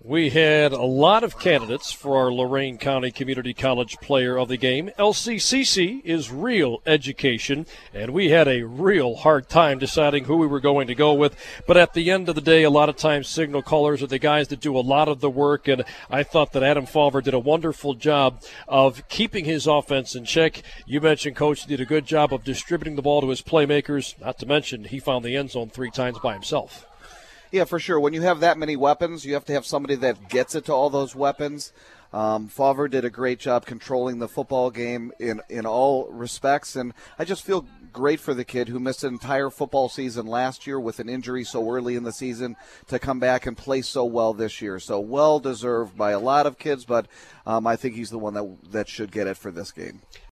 We had a lot of candidates for our Lorain County Community College Player of the Game. LCCC is real education, and we had a real hard time deciding who we were going to go with. But at the end of the day, a lot of times signal callers are the guys that do a lot of the work, and I thought that Adam Falver did a wonderful job of keeping his offense in check. You mentioned Coach did a good job of distributing the ball to his playmakers, not to mention he found the end zone 3 times by himself. Yeah, for sure. When you have that many weapons, you have to have somebody that gets it to all those weapons. Favre did a great job controlling the football game in all respects, and I just feel great for the kid who missed an entire football season last year with an injury so early in the season to come back and play so well this year. So well-deserved by a lot of kids, but I think he's the one that should get it for this game.